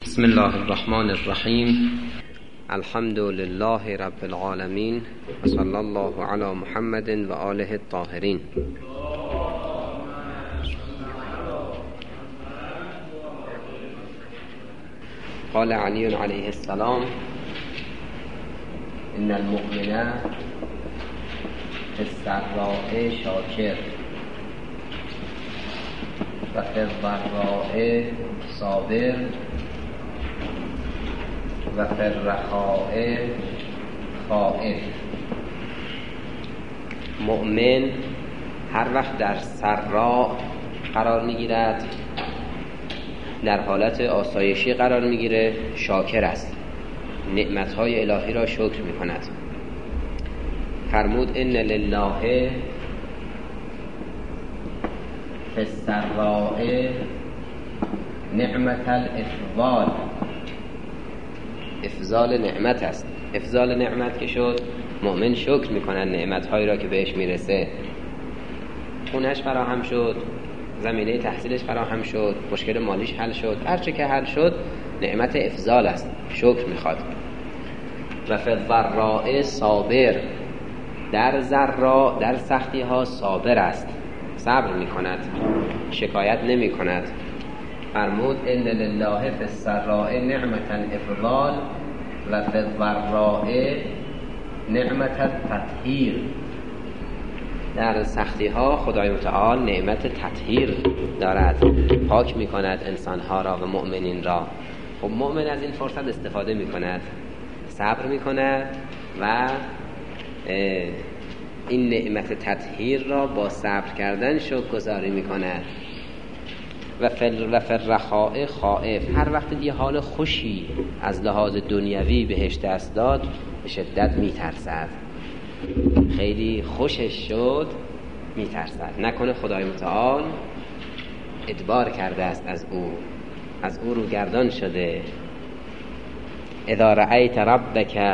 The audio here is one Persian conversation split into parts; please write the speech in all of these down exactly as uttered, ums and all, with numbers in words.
بسم الله الرحمن الرحیم. الحمد لله رب العالمین و صلی الله علی محمد و آله الطاهرین. قال علی علیه السلام: ان المؤمن فی السراء شاکر و فی الضراء صابر و فی الرخاء خائف. مؤمن هر وقت در سرا قرار میگیرد، در حالت آسایشی قرار میگیره، شاکر است، نعمتهای الهی را شکر میکند. فرمود ان لله فی السراء نعمت الافضال. افضال نعمت است. افضال نعمت که شد، مؤمن شکر میکنن نعمتهایی را که بهش میرسه. خونش فراهم شد، زمینه تحصیلش فراهم شد، مشکل مالیش حل شد، هرچه که حل شد نعمت افضال است، شکر میخواد. و فی الضراء صابر، در ضرا، در سختی ها صابر است، صبر میکند، شکایت نمی کند. فرمود ان لله فی السراء نعمت الافضال و فی الضراء نعمت التطهیر. در سختی ها خدای متعال نعمت تطهیر دارد، پاک می کند انسان ها را و مؤمنین را. خب مؤمن از این فرصت استفاده می کند، صبر می کند و این نعمت تطهیر را با صبر کردن شکرگزاری می کند. و فی الرخاء خائف، هر وقت یه حال خوشی از لحاظ دنیوی بهش دست داد به شدت می ترسد. خیلی خوشش شد می ترسد، نکنه خدای متعال ادبار کرده است از او، از او رو گردان شده. اذا رأیت ربک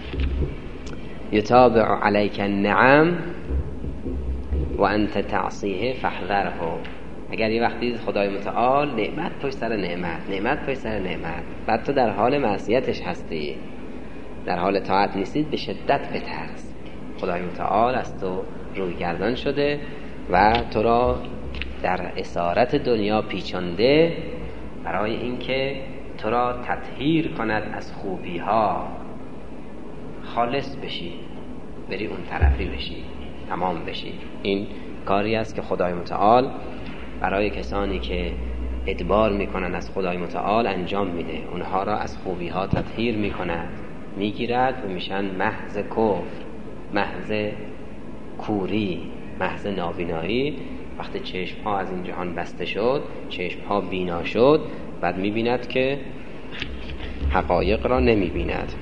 یتابع علیک النعم و انت تعصیه فاحذره. اگر یه وقتی خدای متعال نعمت پشت سر نعمت، نعمت پشت سر نعمت، بعد تو در حال معصیتش هستی، در حال طاعت نیستید، به شدت بترس. خدای متعال از تو روی گردان شده و تو را در اسارت دنیا پیچانده برای اینکه تو را تطهیر کند از خوبی ها، خالص بشی، بری اون طرفی بشی، تمام بشی. این کاری است که خدای متعال برای کسانی که ادبار میکنن از خدای متعال انجام میده. اونها را از خوبی ها تطهیر میکند، میگیرد و میشن محض کفر، محض کوری، محض نابینایی. وقتی چشم ها از این جهان بسته شد، چشم ها بینا شد، بعد میبیند که حقایق را نمیبیند.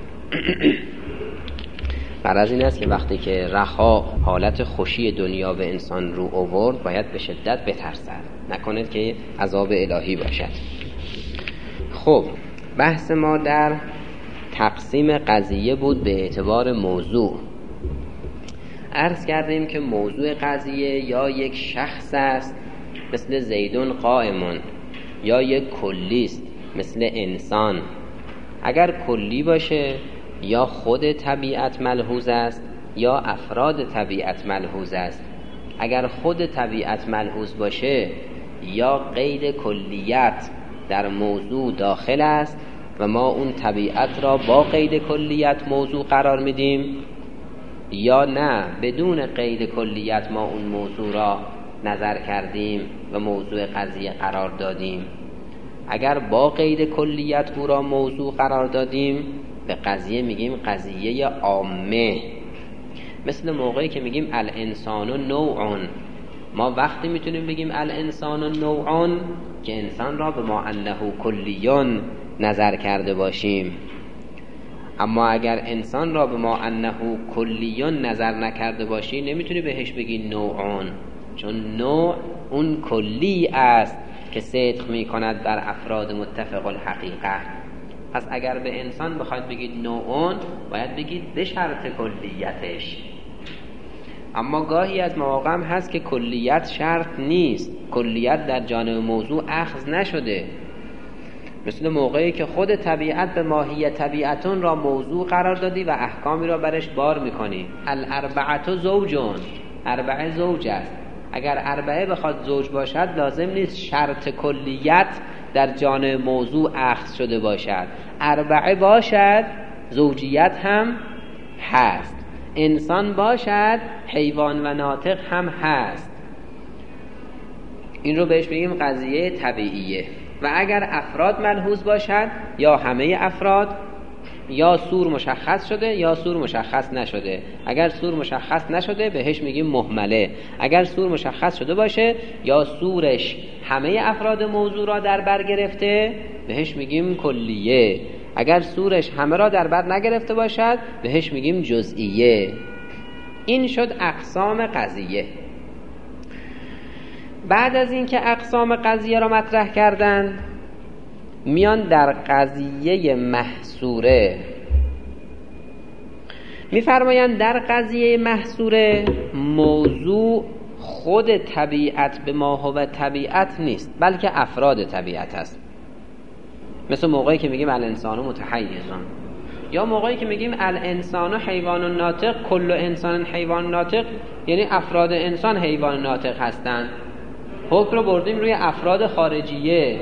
بر از این است که وقتی که رخا، حالت خوشی دنیا به انسان رو آورد، باید به شدت بترسد، نکند که عذاب الهی باشد. خب بحث ما در تقسیم قضیه بود به اعتبار موضوع. عرض کردیم که موضوع قضیه یا یک شخص است مثل زیدون قائمون، یا یک کلی است مثل انسان. اگر کلی باشه یا خود طبیعت ملحوظ است یا افراد طبیعت ملحوظ است. اگر خود طبیعت ملحوظ باشه یا قید کلیت در موضوع داخل است و ما اون طبیعت را با قید کلیت موضوع قرار میدیم، یا نه بدون قید کلیت ما اون موضوع را نظر کردیم و موضوع قضیه قرار دادیم. اگر با قید کلیت او را موضوع قرار دادیم، به قضیه میگیم قضیه عامه. مثل موقعی که میگیم الانسان نوعون، ما وقتی میتونیم بگیم الانسان نوعون که انسان را به ما انه کلیون نظر کرده باشیم. اما اگر انسان را به ما انه کلیون نظر نکرده باشی، نمیتونی بهش بگی نوعون، چون نوع اون کلی است که صدق میکند بر افراد متفق الحقیقه. پس اگر به انسان بخواید بگید نوعون، باید بگید به شرط کلیتش. اما گاهی از مواقع هم هست که کلیت شرط نیست، کلیت در جانب موضوع اخذ نشده. مثل موقعی که خود طبیعت به ماهیت طبیعتون را موضوع قرار دادی و احکامی را برش بار میکنی. الاربعه زوجون، اربعه زوج است. اگر اربعه بخواد زوج باشد لازم نیست شرط کلیت در جان موضوع اخذ شده باشد. اربعه باشد زوجیت هم هست، انسان باشد حیوان و ناطق هم هست. این رو بهش بگیم قضیه طبیعیه. و اگر افراد ملحوظ باشد، یا همه افراد، یا سور مشخص شده یا سور مشخص نشده. اگر سور مشخص نشده بهش میگیم مهمله. اگر سور مشخص شده باشه یا سورش همه افراد موضوع را در بر گرفته بهش میگیم کلیه. اگر سورش همه را در بر نگرفته باشد بهش میگیم جزئیه. این شد اقسام قضیه. بعد از این که اقسام قضیه را مطرح کردن، میان در قضیه محصوره. میفرمایند در قضیه محصوره موضوع خود طبیعت به ما هو طبیعت نیست، بلکه افراد طبیعت است. مثل موقعی که میگیم الانسان متحیزان، یا موقعی که میگیم الانسان حیوان ناطق، کل انسان حیوان ناطق، یعنی افراد انسان حیوان ناطق هستند. حکم رو بردیم روی افراد خارجیه.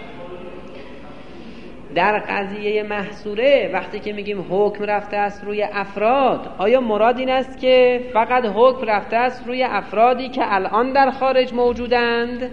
در قضیه محصوره وقتی که میگیم حکم رفته است روی افراد، آیا مراد این است که فقط حکم رفته است روی افرادی که الان در خارج موجودند،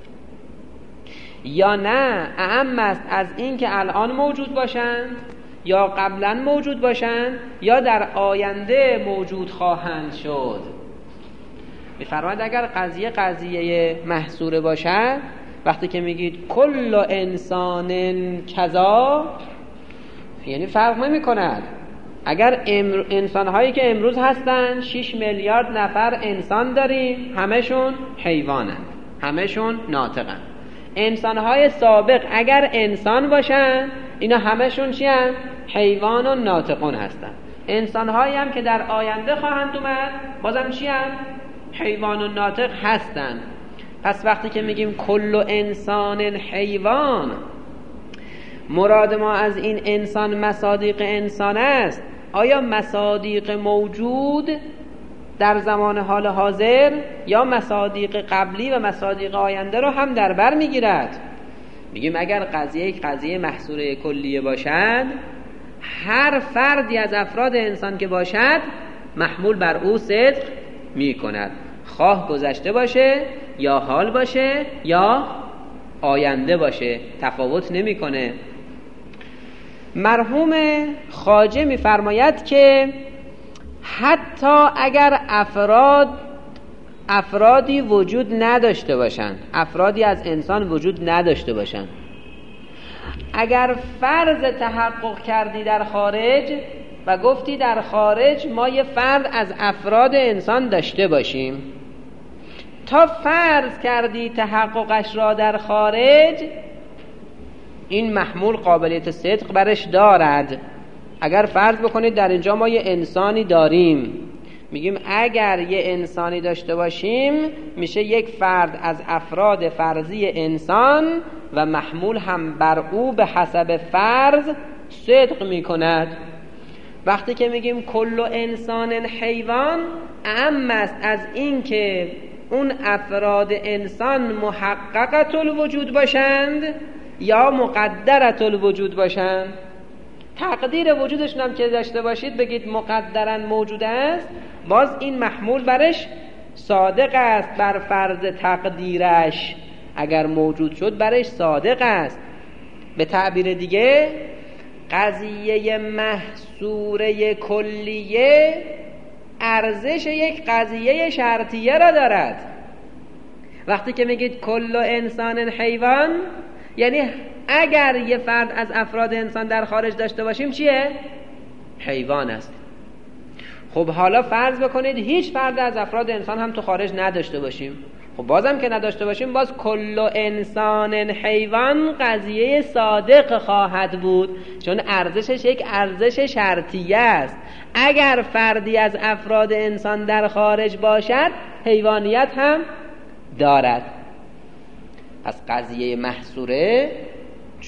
یا نه اعم است از این که الان موجود باشند یا قبلا موجود باشند یا در آینده موجود خواهند شد؟ می‌فرماید اگر قضیه قضیه محصوره باشد، وقتی که میگید کل انسان کذا، یعنی فرق نمی کند اگر امر... انسان‌هایی که امروز هستن شش میلیارد نفر انسان داریم، همشون حیوانند، همشون ناطقند. انسان‌های سابق اگر انسان باشن، اینا همشون چی هستند؟ حیوان و ناطقون هستند. انسان‌هایی هم که در آینده خواهند اومد بازم چی هستند؟ حیوان و ناطق هستند. پس وقتی که میگیم کل انسان حیوان، مراد ما از این انسان مصادیق انسان است. آیا مصادیق موجود در زمان حال حاضر یا مصادیق قبلی و مصادیق آینده رو هم در بر میگیرد؟ میگیم اگر قضیه یک قضیه محصوره کلیه باشد، هر فردی از افراد انسان که باشد محمول بر او صدق میکند، خواه گذشته باشه یا حال باشه یا آینده باشه، تفاوت نمیکنه. مرحوم خواجه میفرماید که حتی اگر افراد افرادی وجود نداشته باشند، افرادی از انسان وجود نداشته باشند، اگر فرض تحقق کردی در خارج و گفتی در خارج ما یه فرد از افراد انسان داشته باشیم، تا فرض کردی تحققش را در خارج، این محمول قابلیت صدق برش دارد. اگر فرض بکنید در اینجا ما یه انسانی داریم، میگیم اگر یه انسانی داشته باشیم میشه یک فرد از افراد فرضی انسان و محمول هم بر او به حسب فرض صدق میکند. وقتی که میگیم کل انسان حیوان، اعم است از این که اون افراد انسان محققت الوجود باشند یا مقدرت الوجود باشند. تقدیر وجودشون هم که داشته باشید بگید مقدرن موجود است، باز این محمول برش صادق است بر فرض تقدیرش. اگر موجود شد برش صادق است. به تعبیر دیگه قضیه محصوره کلیه ارزش یک قضیه شرطیه را دارد. وقتی که میگید کل انسان حیوان، یعنی اگر یه فرد از افراد انسان در خارج داشته باشیم چیه؟ حیوان است. خب حالا فرض بکنید هیچ فرد از افراد انسان هم تو خارج نداشته باشیم، خب بازم که نداشته باشیم، باز کل انسان حیوان قضیه صادق خواهد بود، چون ارزشش یک ارزش شرطیه است. اگر فردی از افراد انسان در خارج باشد حیوانیت هم دارد. پس قضیه محصوره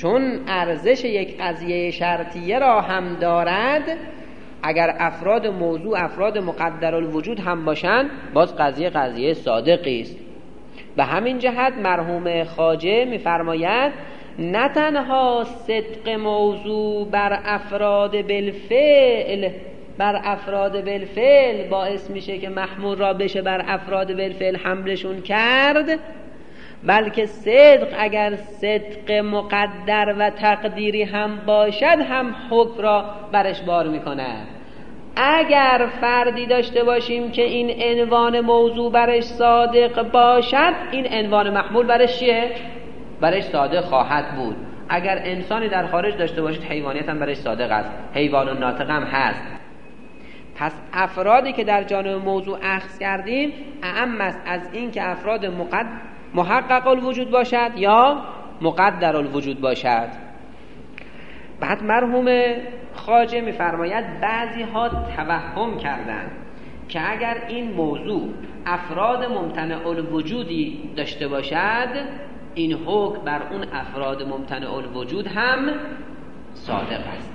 چون ارزش یک قضیه شرطیه را هم دارد، اگر افراد موضوع افراد مقدر الوجود هم باشند باز قضیه قضیه صادقی است. به همین جهت مرحوم خواجه می‌فرماید نه تنها صدق موضوع بر افراد بالفعل بر افراد بالفعل باعث میشه که محمول را بشه بر افراد بالفعل حملشون کرد، بلکه صدق اگر صدق مقدر و تقدیری هم باشد هم حکم را برش بار میکند. اگر فردی داشته باشیم که این عنوان موضوع برش صادق باشد، این عنوان محمول برش چیه؟ برش صادق خواهد بود. اگر انسانی در خارج داشته باشید حیوانیت هم برش صادق است، حیوان و ناطق هم هست. پس افرادی که در جانب موضوع اخذ کردیم اعم است از این که افراد مقد... محقق الوجود باشد یا مقدر الوجود باشد. بعد مرحوم خواجه می‌فرماید بعضی ها توهم کردند که اگر این موضوع افراد ممتنع الوجودی داشته باشد، این حکم بر اون افراد ممتنع الوجود هم صادق است.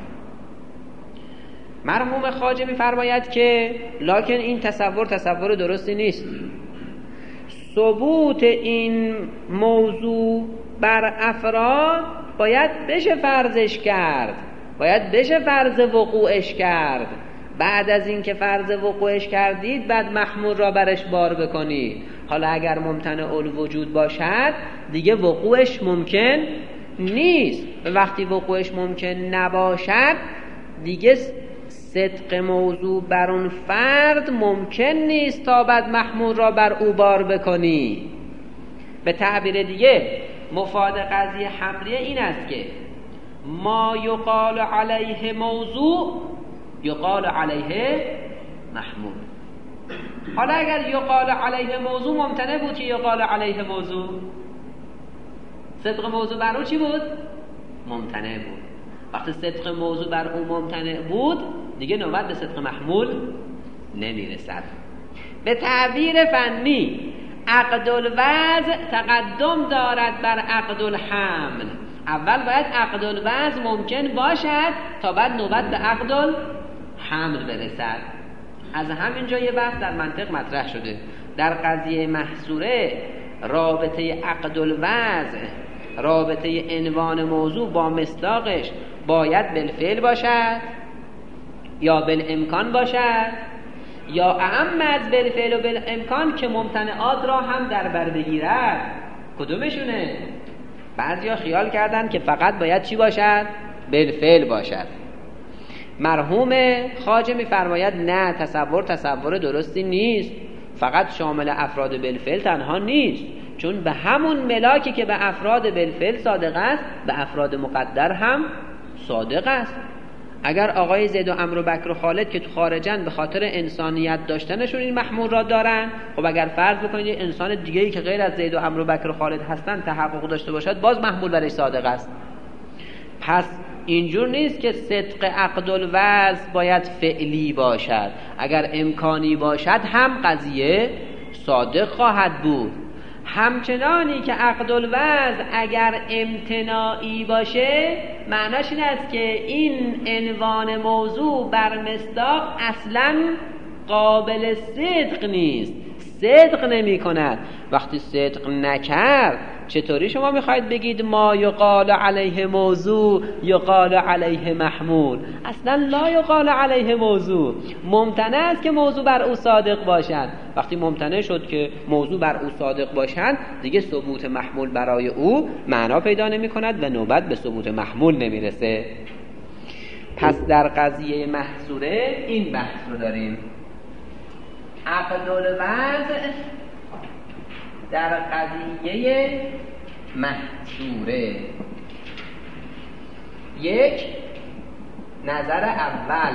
مرحوم خواجه می‌فرماید که لکن این تصور تصور درستی نیست. ثبوت این موضوع بر افراد باید بشه فرضش کرد، باید بشه فرض وقوعش کرد. بعد از این که فرض وقوعش کردید بعد محمول را برش بار بکنید. حالا اگر ممتنع الوجود باشد دیگه وقوعش ممکن نیست. وقتی وقوعش ممکن نباشد دیگه صدق موضوع بر اون فرد ممکن نیست تا بعد محمول را بر او بار بکنی. به تعبیر دیگه مفاد قضیه حملیه این است که ما یقال علیه موضوع یقال علیه محمول. حالا اگر یقال علیه موضوع ممتنع بود که یقال علیه موضوع، صدق موضوع بر او چی بود؟ ممتنع بود. وقتی صدق موضوع بر او ممتنع بود دیگه نوبت به صدق محمول نمیرسد. به تعبیر فنی عقد الوضع تقدم دارد بر عقد الحمل. اول باید عقد الوضع ممکن باشد تا بعد نوبت به عقد الحمل برسد. از همین جا یه بحث در منطق مطرح شده. در قضیه محصوره رابطه عقد الوضع، رابطه عنوان موضوع با مصداقش باید بالفعل باشد یا بالامکان باشد، یا اهم از بالفعل و بالامکان که ممتنعات را هم در بر بگیرد. کدومشونه؟ بعضیا خیال کردن که فقط باید چی باشد؟ بالفعل باشد. مرحوم خواجه می‌فرماید نه، تصور تصور درستی نیست. فقط شامل افراد بالفعل تنها نیست، چون به همون ملاکی که به افراد بالفعل صادق است به افراد مقدر هم صادق است. اگر آقای زید و عمرو و بکر و خالد که تو خارجن به خاطر انسانیت داشتنشون این محمول را دارن، خب اگر فرض بکنید یه انسان دیگه‌ای که غیر از زید و عمرو و بکر و خالد هستن تحقق داشته باشد باز محمول برای صادق است. پس اینجور نیست که صدق عقد الوضع باید فعلی باشد، اگر امکانی باشد هم قضیه صادق خواهد بود. همچنانی که عقد الوضع اگر امتناعی باشه معناش این است که این عنوان موضوع بر مصداق اصلا قابل صدق نیست، صدق نمی کند. وقتی صدق نکرد چطوری شما میخواید بگید ما یقال علیه موضوع یقال علیه محمول؟ اصلا لا یقال علیه موضوع. ممتنع است که موضوع بر او صادق باشد. وقتی ممتنع شد که موضوع بر او صادق باشد دیگه ثبوت محمول برای او معنا پیدا نمی کند و نوبت به ثبوت محمول نمیرسه. پس در قضیه محصوره این بحث رو داریم. عقد الوضع در قضیه محصوره. یک، نظر اول،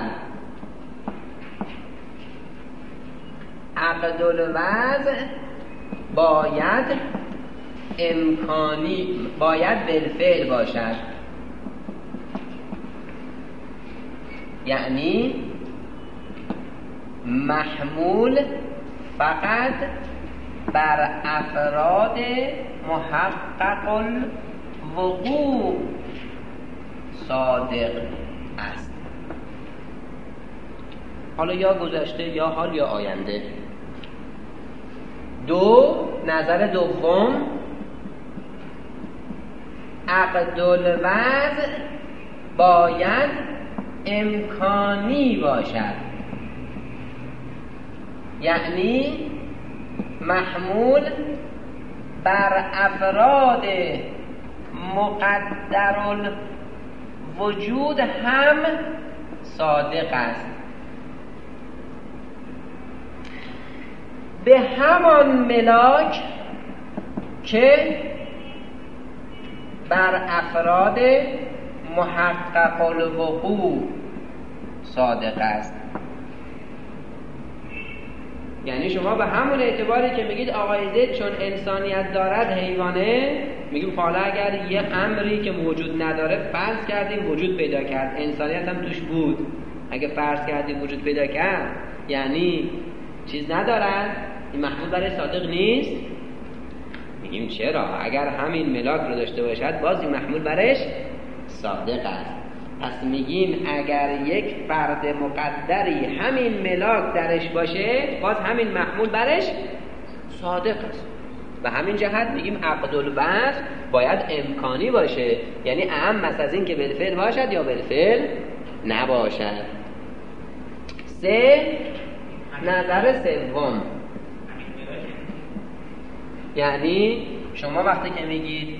عقد الوضع باید امکانی، باید بالفعل باشد، یعنی محمول فقط بر افراد محقق الوقوع صادق است. حالا یا گذشته یا حال یا آینده. دو، نظر دوم، عقد الوضع باید امکانی باشد، یعنی محمول بر افراد مقدر الوجود هم صادق است. به همان ملاک که بر افراد محقق الوقوع صادق است. یعنی شما به همون اعتباری که میگید آقای زید چون انسانیت دارد حیوانه، میگیم حالا اگر یه امری که موجود نداره فرض کردیم وجود پیدا کرد، انسانیت هم توش بود، اگه فرض کردیم وجود پیدا کرد یعنی چیز ندارد، این محمول برای صادق نیست؟ میگیم چرا؟ اگر همین ملاک رو داشته باشد باز این محمول برش صادق است. پس میگیم اگر یک فرد مقدری همین ملاک درش باشه باز همین محمول برش صادق است. و همین جهت میگیم عقد الوضع باید امکانی باشه، یعنی اهم از این که بالفعل باشد یا بالفعل نباشد. سه، نظر سوم، یعنی شما وقتی که میگید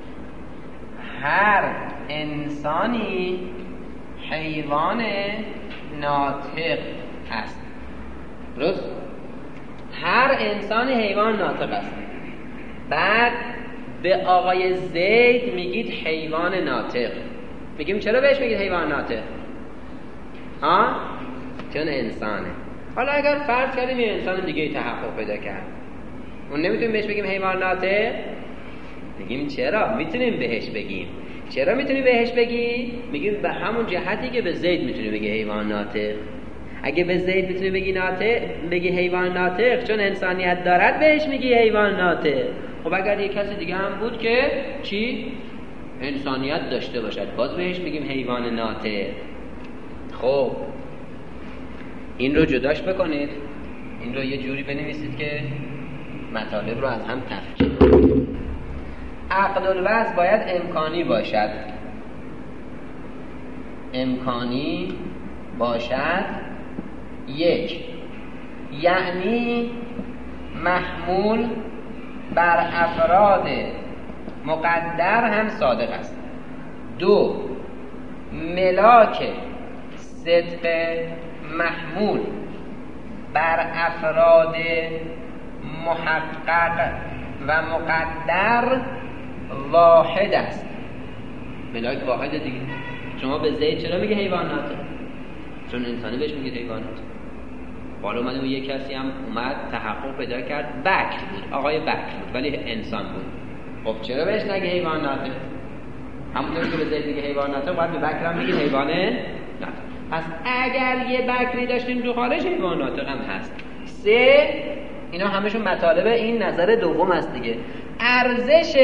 هر انسانی حیوان ناطق است، درست؟ هر انسانی حیوان ناطق است. بعد به آقای زید میگید حیوان ناطق. میگیم چرا بهش میگید حیوان ناطق؟ ها؟ چون انسانه. حالا اگر فرض کردیم یه انسان دیگه تحقق پیدا کرد، اون نمیتونیم بهش بگیم حیوان ناطق؟ میگیم چرا؟ میتونیم بهش بگیم. چرا میتونی بهش بگی؟ میگیم به همون جهتی که به زید میتونی بگی حیوان ناطق. اگه به زید میتونی بگی ناطق، بگی حیوان ناطق چون انسانیت دارد بهش میگی حیوان ناطق. خب اگر یه کسی دیگه هم بود که چی؟ انسانیت داشته باشد باز بهش میگیم حیوان ناطق. خب این رو جداش بکنید، این رو یه جوری بنویسید که مطالب رو از هم تفکیک کنید. عقد الوضع باید امکانی باشد. امکانی باشد یک، یعنی محمول بر افراد مقدر هم صادق است. دو، ملاک صدق محمول بر افراد محقق و مقدر واحد است. ملاک واحد دیگه. شما به زید چرا میگه حیوانات؟ چون انسانی بهش میگه حیوانات. بالا اومده و یک کسی هم اومد تحقق پیدا کرد، بکر بود، آقای بکر بود ولی انسان بود. خب چرا بهش نگه حیوانات؟ همونطور که به زید میگه حیوانات باید به بکر هم میگه حیوانه؟ نه. پس اگر یه بکری داشتیم تو خارج حیوانات هم هست. سه، اینا همشون مطالب این نظر دوم است دیگه. ارزش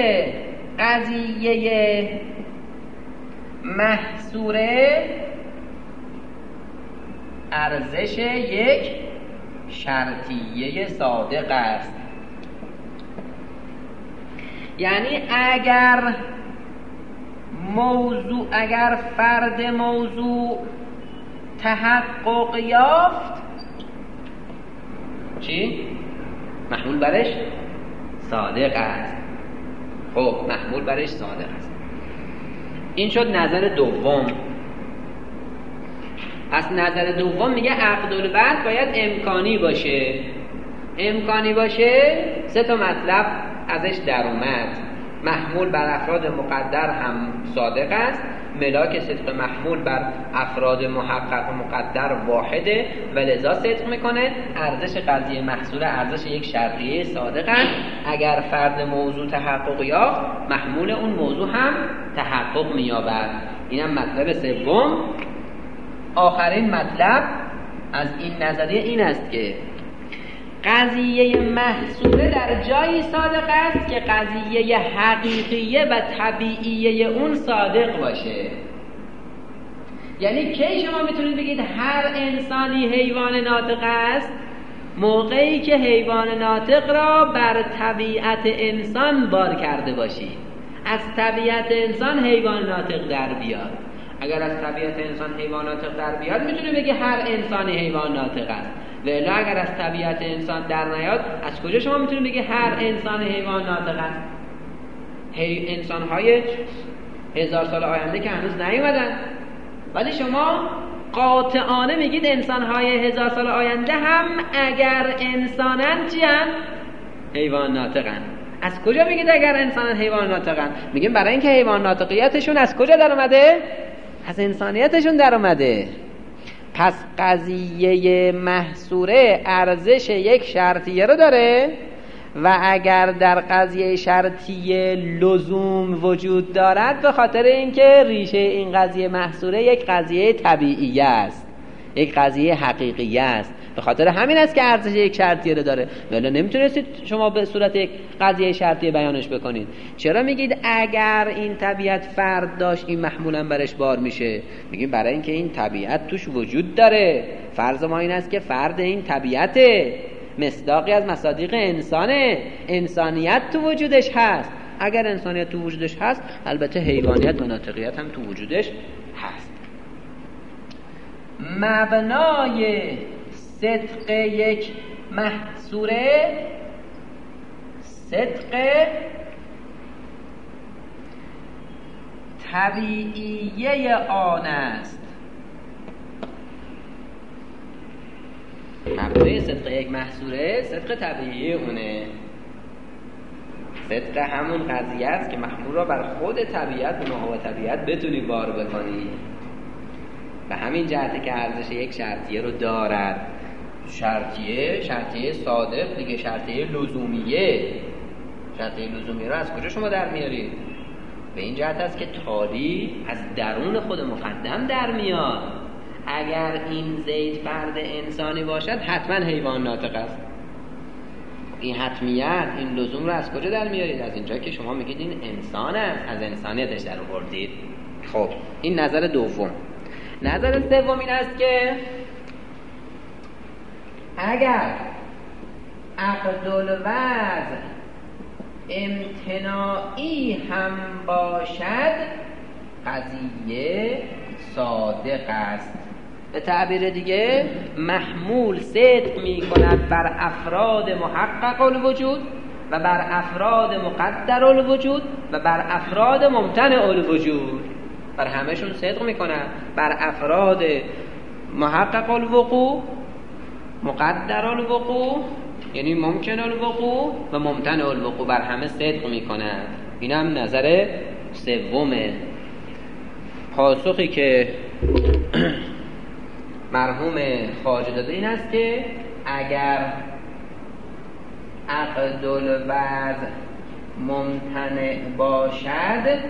قضیه محصوره ارزش یک شرطیه صادق است. یعنی اگر موضوع اگر فرد موضوع تحقق یافت چی؟ محمول برش صادق است. خب محمول برش صادق است. این شد نظر دوم. پس نظر دوم میگه عقد الوضع باید امکانی باشه. امکانی باشه سه تا مطلب ازش در اومد. محمول بر افراد مقدر هم صادق است، ملاک صدق محمول بر افراد محقق و مقدر واحده و لذا صدق میکنه. ارزش قضیه محصول ارزش یک شرطیه صادق است. اگر فرد موضوع تحقق یافت محمول اون موضوع هم تحقق مییابد. اینم مطلب سوم. آخرین مطلب از این نظریه این است که قضیه محصوله در جایی صادق است که قضیه حقیقیه و طبیعیه اون صادق باشه. یعنی کی شما میتونید بگید هر انسانی حیوان ناطق است؟ موقعی که حیوان ناطق را بر طبیعت انسان بار کرده باشید. از طبیعت انسان حیوان ناطق در بیاد. اگر از طبیعت انسان حیوان ناطق در بیاد میتونه بگه هر انسانی حیوان ناطق است. ولی اگر از طبیعت انسان در نیاد، از کجا شما میتونید بگه هر انسان حیوان ناطق است؟ هی انسان‌های هزار سال آینده که هنوز نیومدن، ولی شما قاطعانه میگید انسان‌های هزار سال آینده هم اگر انسانن چی هن؟ حیوان ناطقن. از کجا میگید اگر انسانن حیوان ناطقن؟ میگیم برای اینکه حیوان ناطقیتشون از کجا در اومده؟ از انسانیتشون در اومده. پس قضیه محصوره ارزش یک شرطیه رو داره و اگر در قضیه شرطیه لزوم وجود دارد به خاطر اینکه ریشه این قضیه محصوره یک قضیه طبیعی است، یک قضیه حقیقی است، به خاطر همین است که ارزش یک شرطیه رو داره. ولی نمیتونستید شما به صورت یک قضیه شرطیه بیانش بکنید. چرا میگید اگر این طبیعت فرد داشت این محمولا برش بار میشه؟ میگیم برای اینکه این طبیعت توش وجود داره. فرض ما این است که فرد این طبیعته، مصداقی از مصادیق انسانه، انسانیت تو وجودش هست. اگر انسانیت تو وجودش هست البته حیوانیت و ناطقیت هم تو وجودش هست. مبنای صدق یک محصوره صدق طبیعیه آن است. مبنای صدق یک محصوره صدق طبیعی اونه. صدق همون قضیه است که محمول را بر خود طبیعت و محو طبیعت بتونی بار بکنی. به همین جهته که ارزش یک شرطیه رو دارد. شرطیه شرطیه صادق دیگه، شرطیه لزومیه. شرطیه لزومیه رو از کجا شما در میارید؟ به این جهت است که تالی از درون خود مقدم در میاد. اگر این زید فرد انسانی باشد حتما حیوان ناطق است. این حتمیت، این لزوم رو از کجا در میارید؟ از اینجا که شما میگید این انسان است، از انسانیتش در آوردید. خب این نظر دوم. نظر سوم این است که اگر عقد الوضع امتناعی هم باشد قضیه صادق است. به تعبیر دیگه محمول صدق می کند بر افراد محقق الوجود و بر افراد مقدر الوجود و بر افراد ممتنع الوجود. بر همهشون صدق می کند. بر افراد محقق الوقوع، مقدر الوقوع یعنی ممکن الوقوع و ممتنع الوقوع، بر همه صدق می کند. این هم نظر سومه. پاسخی که مرحوم خواجه داده این است که اگر عقد الوضع ممتنع باشد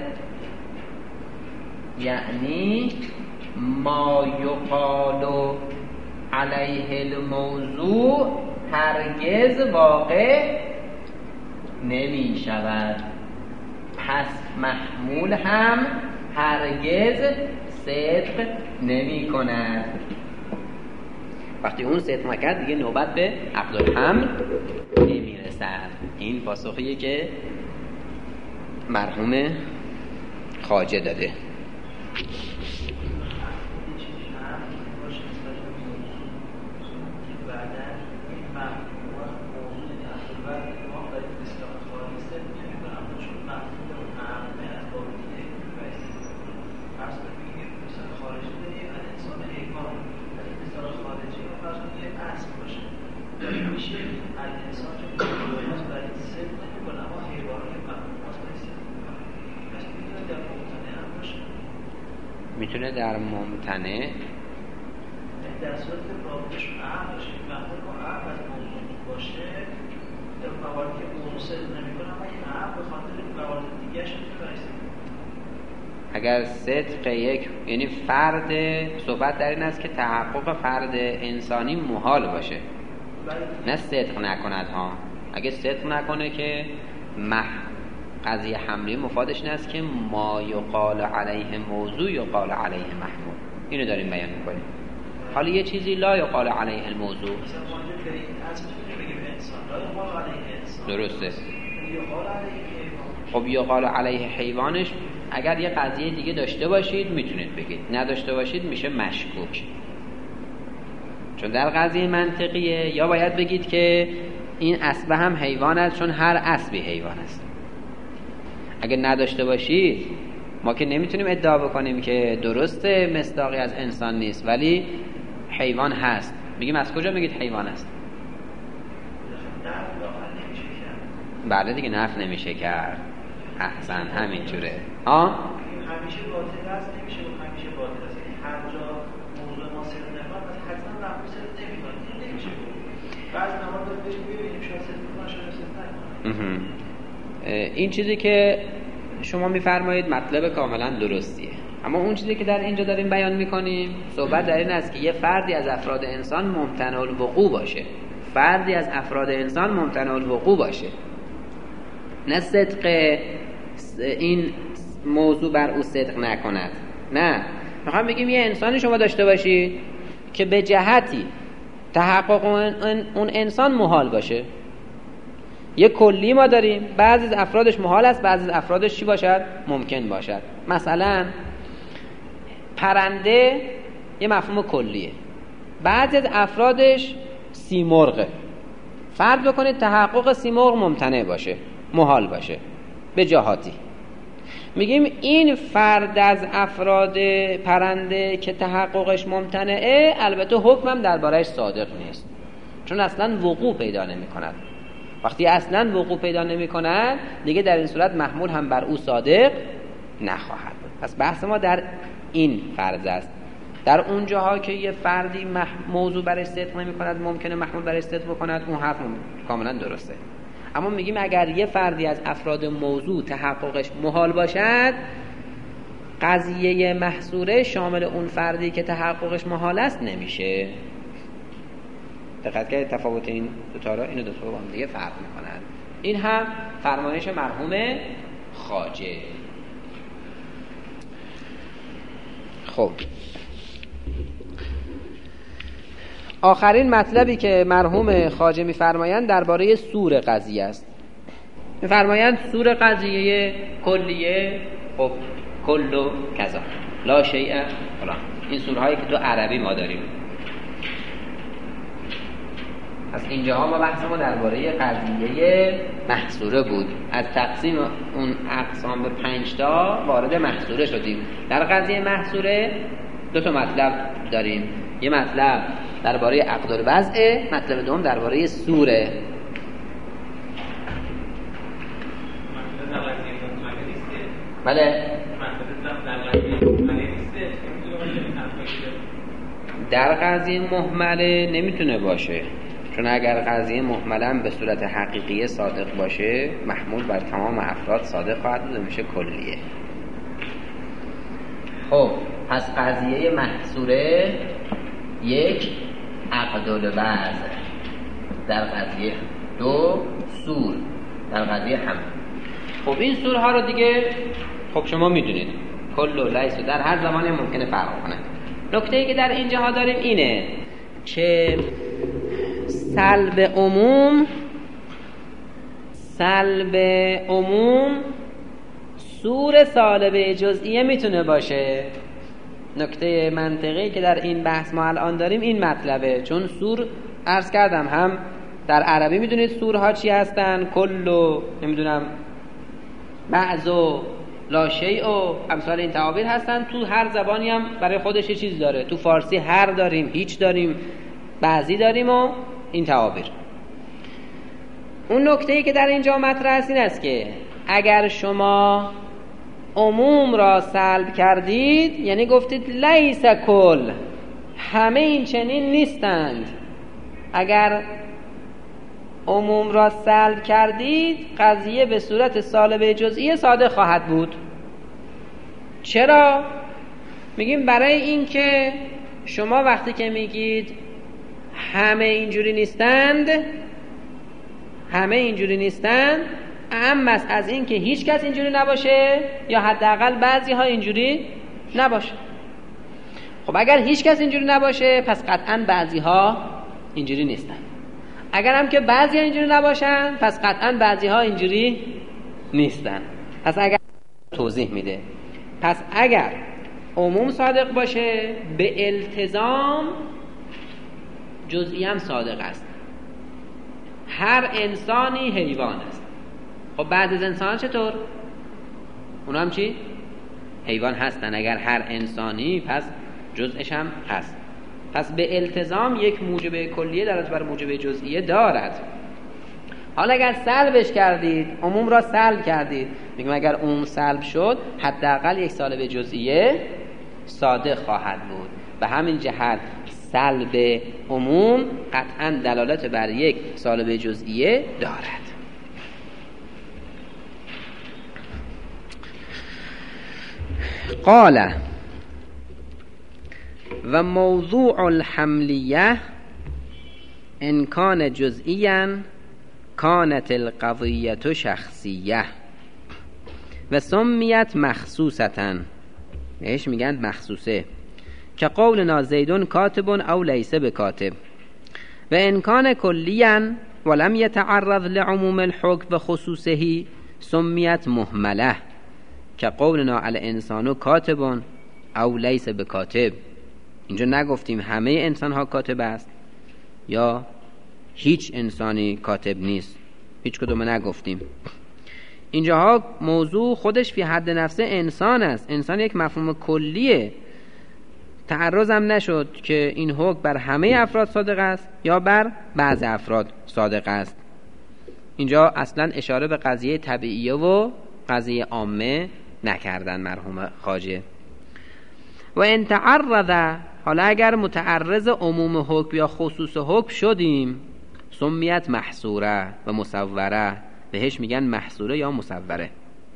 یعنی ما یقال علیه الموضوع هرگز واقع نمی شود، پس محمول هم هرگز صدق نمی کند. وقتی اون صدق نکرد دیگه نوبت به عقد الحمل نمی رسد. این پاسخیه که مرحوم خواجه داده. میتونه در ممتنع در صورت رابطشون عقل باشه، محمول با عقل از موضوع باشه، در مواردی که موضوع صدق نمی‌کنه اما این عقل به خاطر موارد دیگه‌اش میتونه رسید. اگر صدق یک یعنی فرد، صحبت در این است که تحقق فرد انسانی محال باشه، نه صدق نکند ها. اگه صدق نکنه که مح قضیه حملی مفادش این است که ما یقال علیه موضوع یقال علیه محمول. اینو داریم بیان میکنیم. حالا یه چیزی لا یقال علیه الموضوع، درسته، خب یقال علیه حیوانش اگر یه قضیه دیگه داشته باشید میتونید بگید، نداشته باشید میشه مشکوک. چون در قضیه منطقیه یا باید بگید که این اسب هم حیوان است چون هر اسبی حیوان است. اگر نداشته باشید ما که نمیتونیم ادعا بکنیم که درسته مصداقی از انسان نیست ولی حیوان هست، میگیم از کجا میگید حیوان است؟ بله دیگه نفی نمیشه کرد. احسن همین جوره. ها همیشه باطل است، نمیشه و همیشه باطل است. هر جا موضوع ما سر نفر پس حتما نفس نمیکنه، این نمیشه. بعضی نماز رو بهش ببینیم شاسد میکنه شاسد نکنه. این چیزی که شما میفرمایید مطلب کاملا درستیه، اما اون چیزی که در اینجا داریم بیان میکنیم صحبت در این است که یه فردی از افراد انسان ممتنع الوقوع باشه، فردی از افراد انسان ممتنع الوقوع باشه، نه صدق این موضوع بر او صدق نکند. نه، میخوام بگیم یه انسانی شما داشته باشید که به جهتی تحقق اون انسان محال باشه. یه کلی ما داریم، بعضی از افرادش محال است، بعضی از افرادش چی باشد؟ ممکن باشد. مثلا پرنده یه مفهوم کلیه، بعضی از افرادش سیمرغه. فرض بکنید تحقق سیمرغ ممتنع باشه، محال باشه به جهاتی، میگیم این فرد از افراد پرنده که تحققش ممتنعه البته حکمم دربارهش صادق نیست، چون اصلا وقوع پیدا نمی کند. وقتی اصلا وقوع پیدا نمی کند دیگه در این صورت محمول هم بر او صادق نخواهد بود. پس بحث ما در این فرض است. در اون جاها که یه فردی موضوع برای صدق نمی کند ممکنه محمول برای صدق بکند، اون حرف کاملا درسته. اما میگیم اگر یه فردی از افراد موضوع تحققش محال باشد، قضیه محصوره شامل اون فردی که تحققش محال است نمیشه. دقت کنید تفاوت این دو تا را، اینو دو تا با هم دیگه فرق میکنن. این هم فرمایش مرحوم خواجه. خب آخرین مطلبی که مرحوم خواجه میفرمایند درباره سور قضیه است. میفرمایند سور قضیه کلیه، خب کل و کذا لا شیء فلان، این سورهایی که تو عربی ما داریم. پس اینجاها ما بحث ما درباره قضیه محصوره بود. از تقسیم اون اقسام به پنج تا وارد محصوره شدیم. در قضیه محصوره دو تا مطلب داریم. یه مطلب درباره عقد الوضع، مطلب دوم درباره سوره. بله در قضیه محمله نمیتونه باشه، چون اگر قضیه محمله به صورت حقیقی صادق باشه محمول بر تمام افراد صادق خواهد بود و میشه کلیه. خب پس قضیه محصوره یک عقد الوضع در قضیه، دو سور در قضیه هم. خب این سورها رو دیگه خب شما میدونید کل و لیس در هر زمانی ممکنه فرق کنه. نکته‌ای که در اینجاها داریم اینه که سلب عموم سلب عموم سور سالبه جزئیه میتونه باشه. نکته منطقی که در این بحث ما الان داریم این مطلبه، چون سور عرض کردم هم در عربی میدونید سورها چی هستن، کل و نمیدونم بعض و لا شیء و امثال این تعابیر هستن. تو هر زبانی هم برای خودش یه چیز داره. تو فارسی هر داریم، هیچ داریم، بعضی داریم و این تعابیر. اون نکته‌ای که در اینجا مطرح است این است که اگر شما عموم را سلب کردید یعنی گفتید لیس کل، همه این چنین نیستند. اگر عموم را سلب کردید قضیه به صورت سالبه جزئیه صادق خواهد بود. چرا؟ میگیم برای این که شما وقتی که میگید همه اینجوری نیستند، همه اینجوری نیستند اهم است از این که هیچ کس اینجوری نباشه یا حداقل بعضی ها اینجوری نباشه. خب اگر هیچ کس اینجوری نباشه پس قطعا بعضی ها اینجوری نیستن. اگر هم که بعضی ها اینجوری نباشن پس قطعا بعضی ها اینجوری نیستن. پس اگر توضیح میده، پس اگر عموم صادق باشه به التزام جزئی هم صادق است. هر انسانی حیوان است. خب بعد از انسان چطور؟ اونا هم چی؟ حیوان هستن. اگر هر انسانی پس جزءش هم هست. پس به التزام یک موجب کلیه دلالت بر موجب جزئیه دارد. حالا اگر سلبش کردید، عموم را سلب کردید، میگم اگر عموم سلب شد حداقل یک سالب جزئیه صادق خواهد بود. به همین جهت سلب عموم قطعا دلالت بر یک سالب جزئیه دارد. قال و موضوع الحملیه ان کان جزئیاً کانت القضیه شخصیه و سمیت مخصوصتاً، بهش میگن مخصوصه، که قولنا زیدون کاتب او لیس بکاتب. و ان کان کلیاً ولم یتعرض لعموم الحکم و خصوصه سمیت مهمله، که قولنا الانسان کاتب او لیس بکاتب. اینجا نگفتیم همه انسان ها کاتب است یا هیچ انسانی کاتب نیست، هیچ کدوم نگفتیم. اینجاها موضوع خودش فی حد نفسه انسان است. انسان یک مفهوم کلیه. تعرض هم نشد که این حکم بر همه افراد صادق است یا بر بعض افراد صادق است. اینجا اصلا اشاره به قضیه طبیعیه و قضیه عامه نکردن مرحوم خواجه. و ان تعرض، حالا اگر متعرض عموم حکم یا خصوص حکم شدیم، سمیت محصوره و مصوره، بهش میگن محصوره یا مصوره.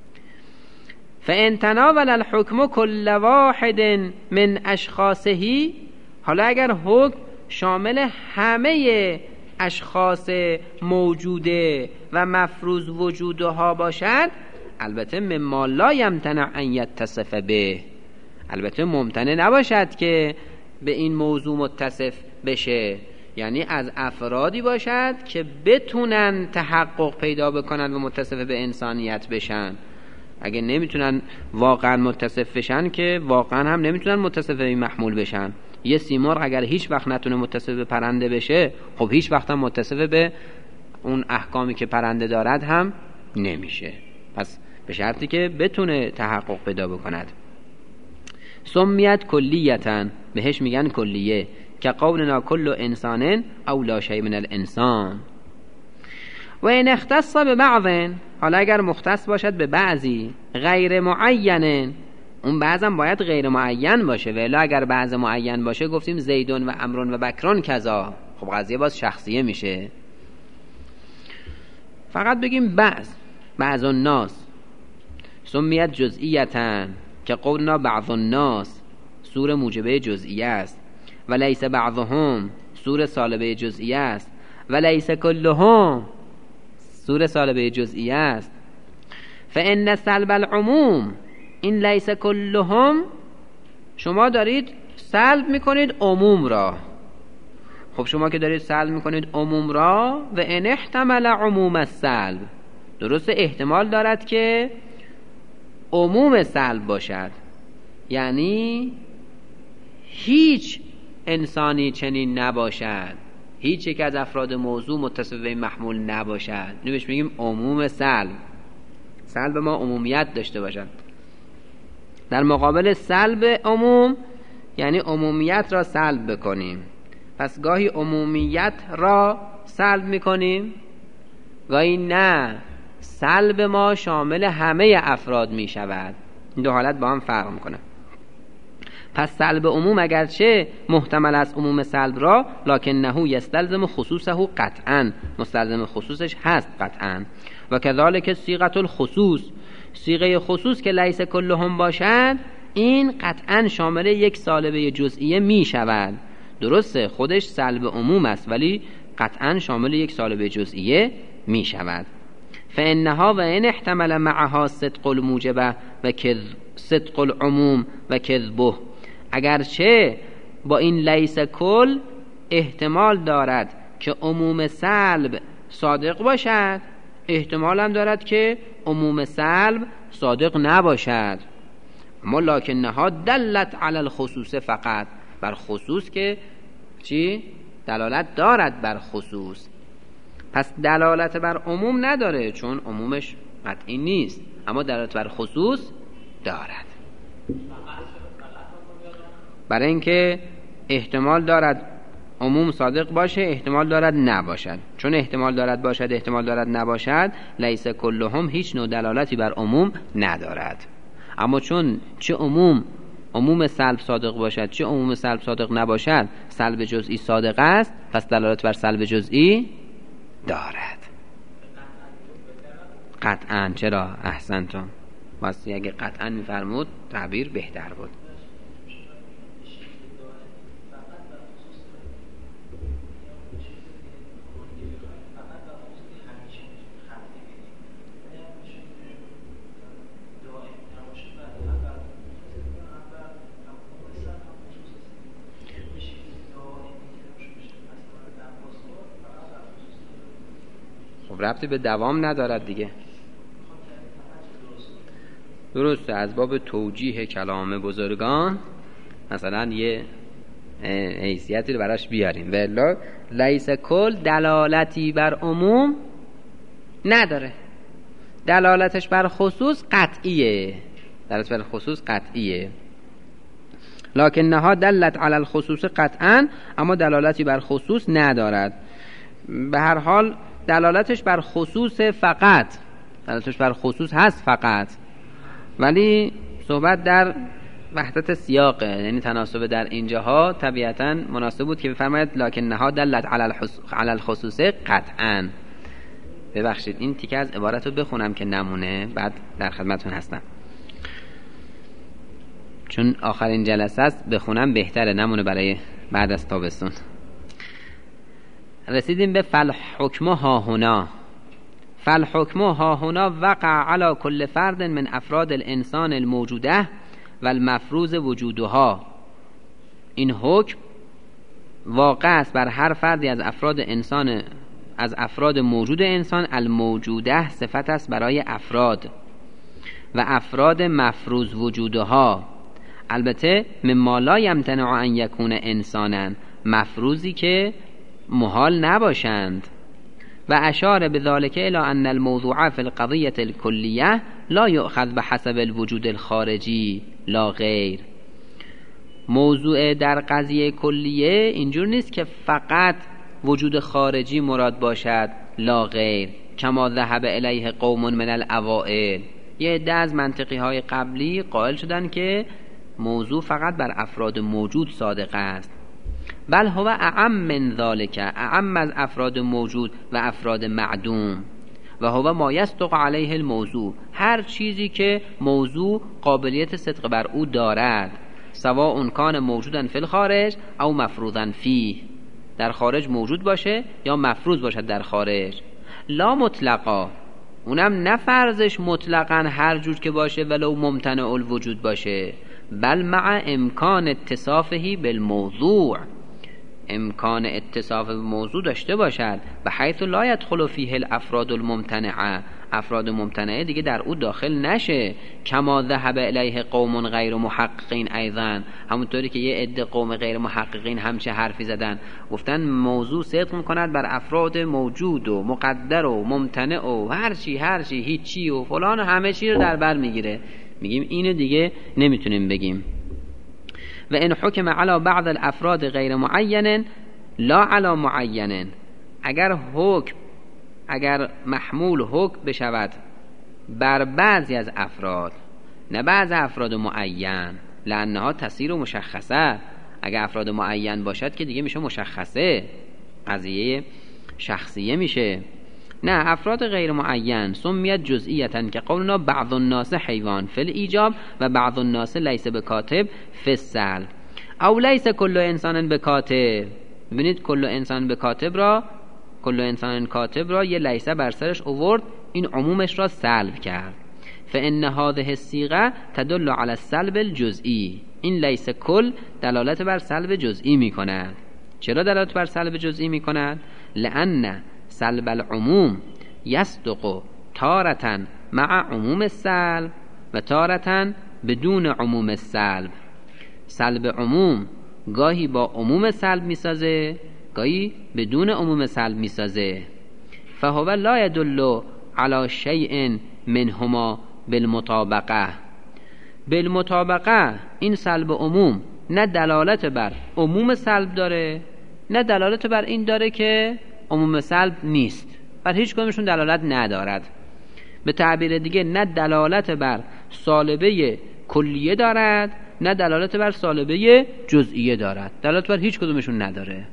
فان تناول الحکم کل واحد من اشخاصه، حالا اگر حکم شامل همه اشخاص موجوده و مفروض وجودها باشد، البته مما لا یمتنع ان یتصف به، البته ممتنع نباشد که به این موضوع متصف بشه، یعنی از افرادی باشد که بتونن تحقق پیدا بکنن و متصف به انسانیت بشن. اگه نمیتونن واقعا متصف بشن که واقعا هم نمیتونن متصف به این محمول بشن. یه سیمرغ اگر هیچ وقت نتونه متصف به پرنده بشه، خب هیچ وقت هم متصف به اون احکامی که پرنده دارد هم نمیشه. پس به شرطی که بتونه تحقق پیدا بکند. سمیت کلیتاً، بهش میگن کلیه، که قولنا کل انسان او لا شیء من الانسان. و این اختص به بعض، حالا اگر مختص باشد به بعضی، غیر معین، اون بعضم باید غیر معین باشه، ولی اگر بعض معین باشه گفتیم زیدون و عمرون و بکرون کذا، خب قضیه باز شخصیه میشه. فقط بگیم بعض، بعض الناس، سمیت جزئیتاً، که قولنا بعض الناس، سور موجبه جزئیه است، و لیس بعضهم، سور سالبه جزئیه است، و لیس کلهم، سور سالبه جزئیه است. فان سلب العموم این لیس کلهم، شما دارید سلب میکنید عموم را. خب شما که دارید سلب میکنید عموم را، و ان احتمل عموم السلب، درست احتمال دارد که عموم سلب باشد، یعنی هیچ انسانی چنین نباشد، هیچ یک از افراد موضوع متصف به محمول نباشد. نمیش میگیم عموم سلب، سلب ما عمومیت داشته باشد. در مقابل سلب عموم یعنی عمومیت را سلب بکنیم. پس گاهی عمومیت را سلب میکنیم، گاهی نه، سلب ما شامل همه افراد میشود. این دو حالت با هم فرق میکنه. پس سلب عموم اگرچه محتمل است عموم سلب را، لکنه یستلزم خصوصه قطعا، مستلزم خصوصش هست قطعا. و کذالک صیغه الخصوص، صیغه خصوص که لیس کلهم باشد، این قطعا شامل یک سالبه جزئیه می شود. درسته خودش سلب عموم است ولی قطعا شامل یک سالبه جزئیه می شود. فانها و ان احتمل معها صدق الموجبه و کذب صدق العموم و کذبه، اگرچه با این لیس کل احتمال دارد که عموم سلب صادق باشد، احتمال هم دارد که عموم سلب صادق نباشد. اما لکنها دلت علی الخصوص فقط، بر خصوص که چی؟ دلالت دارد بر خصوص. پس دلالت بر عموم نداره چون عمومش قطعی نیست، اما دلالت بر خصوص دارد. برای اینکه احتمال دارد عموم صادق باشه، احتمال دارد نباشد. چون احتمال دارد باشد، احتمال دارد نباشد، لیس کلهم هیچ نوع دلالتی بر عموم ندارد. اما چون چه عموم عموم سلب صادق باشد چه عموم سلب صادق نباشد، سلب جزئی صادق است، پس دلالت بر سلب جزئی دارد. قطعاً. چرا؟ احسنتم. واسه اگه قطعاً میفرمود تعبیر بهتر بود. ربطی به دوام ندارد دیگه. درسته، از باب توجیه کلام بزرگان مثلا یه حیثیتی رو براش بیاریم. والله لیس کل دلالتی بر عموم نداره، دلالتش بر خصوص قطعیه، دلالت بر خصوص قطعیه. لکنها دلت علی الخصوص قطعا، اما دلالتی بر خصوص ندارد. به هر حال دلالتش بر خصوص فقط، دلالتش بر خصوص هست فقط، ولی صحبت در وحدت سیاقه، یعنی تناسب در اینجاها طبیعتا مناسب بود که بفرماید لکنها دلت علی الخصوص قطعا. ببخشید این تیکه از عبارت رو بخونم که نمونه، بعد در خدمتون هستم، چون آخرین جلسه است بخونم بهتره، نمونه برای بعد از تابستون. رسیدیم به فالحکم ها هنا. فالحکم ها هنا وقع علی کل فرد من افراد الانسان الموجوده و المفروض وجودها. این حکم واقع است بر هر فردی از افراد انسان، از افراد موجود انسان. الموجوده صفت است برای افراد و افراد مفروض وجودها، البته مما لا یمتنع ان یکون انسانا، مفروضی که محال نباشند. و اشار بذلك الى ان الموضوع فی القضیه الکلیه لا یؤخذ بحسب الوجود الخارجی لا غیر. موضوع در قضیه کلیه اینجور نیست که فقط وجود خارجی مراد باشد لا غیر، کما ذهب الیه قوم من الاوائل. یه عده از منطقی های قبلی قائل شدن که موضوع فقط بر افراد موجود صادق است، بل هو اعم من ذالک، اعم از افراد موجود و افراد معدوم. و هو ما یصدق علیه الموضوع، هر چیزی که موضوع قابلیت صدق بر او دارد، سواء کان موجودا فی الخارج او مفروضا فیه، در خارج موجود باشه یا مفروض باشد در خارج. لا مطلقا، اونم نه فرضش مطلقا هر جور که باشه ولو ممتنع الوجود باشه، بل مع امکان اتصافه بالموضوع، امکان اتصاف موضوع داشته باشد، به حیث لا يدخل فیه الافراد الممتنعه، افراد ممتنعه دیگه در او داخل نشه. کما ذهب الیه قوم غیر محققین ایضا، همونطوری که یه عده قوم غیر محققین همچه حرفی زدن، گفتن موضوع صدق میکند بر افراد موجود و مقدر و ممتنع و هر چی هر چی هیچی و فلان و همه چی رو در بر میگیره. میگیم اینو دیگه نمیتونیم بگیم. و ان حکم علی بعض الافراد غیر معین لا علی معین، اگر حکم اگر محمول حکم بشود بر بعضی از افراد نه بعض افراد معین، لانها تصیر و مشخصه، اگر افراد معین باشد که دیگه میشه مشخصه، قضیه شخصیه میشه. نه، افراد غیر معین سمیت جزئیتا که قولنا بعض الناس حیوان فی الایجاب و بعض الناس لیس بکاتب فی السلب، او لیس کل انسان بکاتب. ببینید کل انسان بکاتب را کل انسان کاتب را یه لیسه بر سرش آورد، این عمومش را سلب کرد. فان هذه الصیغه تدل علی السلب الجزئی، این لیس کل دلالت بر سلب جزئی می کند. چرا دلالت بر سلب جزئی می کند؟ لأن سلب العموم یصدق تارة مع عموم السلب و تارة بدون عموم السلب. سلب عموم گاهی با عموم سلب می سازه، گاهی بدون عموم سلب می سازه. فهو لا يدل على شيء منهما بالمطابقه. بالمطابقه این سلب عموم نه دلالت بر عموم سلب داره، نه دلالت بر این داره که عموم سلب نیست. بر هیچ کدومشون دلالت ندارد. به تعبیر دیگه نه دلالت بر سالبه کلیه دارد، نه دلالت بر سالبه جزئیه دارد. دلالت بر هیچ کدومشون نداره.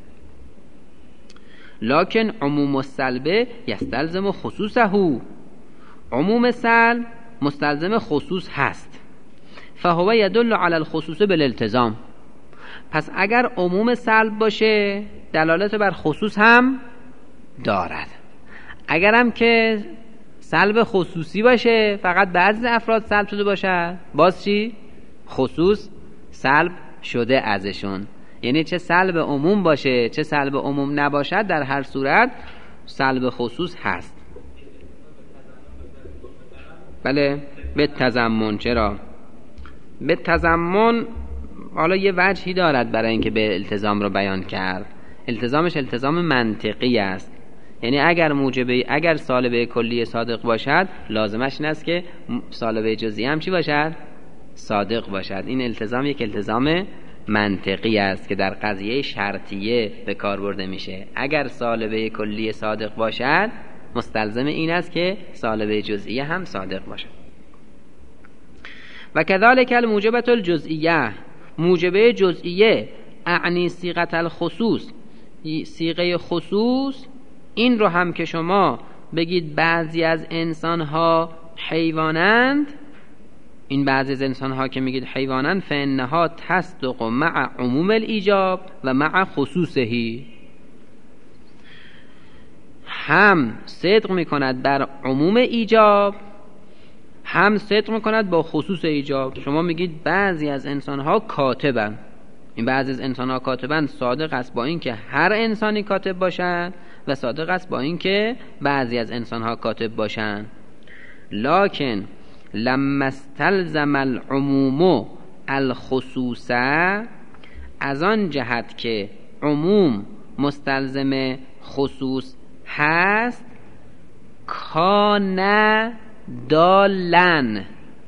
لکن عموم السلب یستلزم خصوصه. عموم سلب مستلزم خصوص هست. فهو یدل علی الخصوص بالالتزام. پس اگر عموم سلب باشه دلالت بر خصوص هم دارد. اگرم که سلب خصوصی باشه فقط بعضی افراد سلب شده باشه، باز چی؟ خصوص سلب شده ازشون. یعنی چه سلب عموم باشه چه سلب عموم نباشد، در هر صورت سلب خصوص هست. بله به تضمن. چرا؟ به تضمن حالا یه وجهی دارد برای اینکه به التزام رو بیان کرد. التزامش التزام منطقی است. یعنی اگر موجبه اگر سالبه کلی صادق باشد لازمش این است که سالبه جزئی هم چی باشد؟ صادق باشد. این التزام یک التزام منطقی است که در قضیه شرطیه به کار برده میشه. اگر سالبه کلی صادق باشد مستلزم این است که سالبه جزئیه هم صادق باشد. و کذالک الموجبه الجزئیه. موجبه جزئیه اعنی صیغه الخصوص. صیغه خصوص این رو هم که شما بگید بعضی از انسان‌ها حیوانند، این بعضی از انسان‌ها که میگید حیوانند فانها تصدق مع عموم الایجاب و مع خصوصه. هم صدق میکند بر عموم ایجاب، هم صدق میکند با خصوص ایجاب. شما میگید بعضی از انسان‌ها کاتبند. این بعضی از انسان‌ها کاتبند صادق است با این که هر انسانی کاتب باشد و صادق است با این که بعضی از انسان‌ها کاتب باشند. لکن لما استلزم العموم الخصوص، از آن جهت که عموم مستلزم خصوص هست، کان دالن.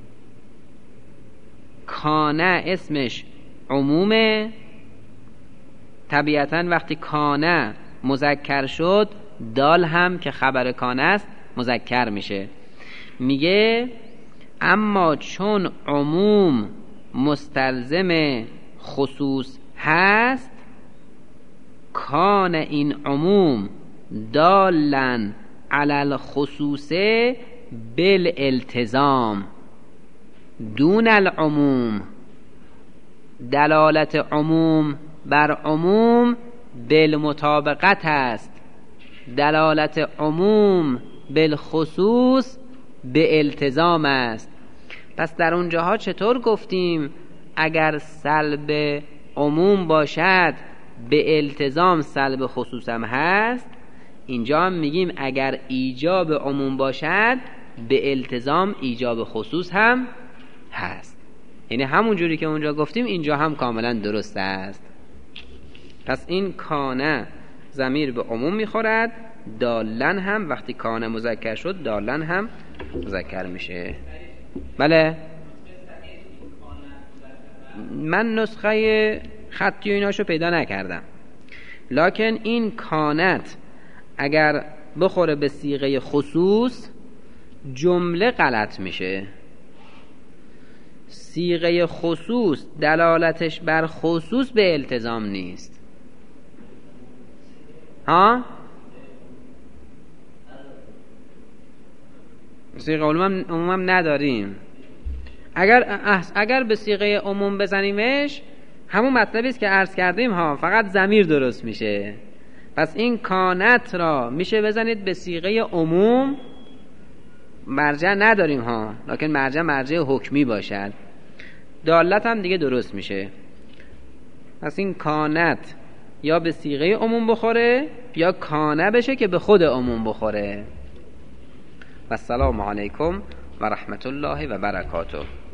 کان اسمش عمومه، طبیعتاً وقتی کان مذکر شد دال هم که خبر کان است مذکر میشه. میگه اما چون عموم مستلزم خصوص هست، کان این عموم دالن علی الخصوص بالالتزام دون العموم. دلالت عموم بر عموم بالمطابقت است، دلالت عموم بالخصوص به التزام است. پس در اونجاها چطور گفتیم اگر سلب عموم باشد به التزام سلب خصوص هم هست، اینجا هم میگیم اگر ایجاب عموم باشد به التزام ایجاب خصوص هم هست. یعنی همون جوری که اونجا گفتیم اینجا هم کاملا درست است. پس این کانه ضمیر به عموم میخورد، دالن هم وقتی کانه مذکر شد دالن هم مذکر میشه. بله من نسخه خطی و ایناشو پیدا نکردم، لکن این کانت اگر بخوره به صیغه خصوص جمله غلط میشه. صیغه خصوص دلالتش بر خصوص به التزام نیست. ها صیغه عموم هم نداریم. اگر اگر به صیغه عموم بزنیمش همون مطلبی است که عرض کردیم ها، فقط ضمیر درست میشه. پس این کانت را میشه بزنید به صیغه عموم، مرجع نداریم ها، لکن مرجع مرجع حکمی باشد. دالت هم دیگه درست میشه. پس این کانت یا به صیغه عموم بخوره یا کانه بشه که به خود عموم بخوره. و السلام علیکم و رحمت الله و برکاته.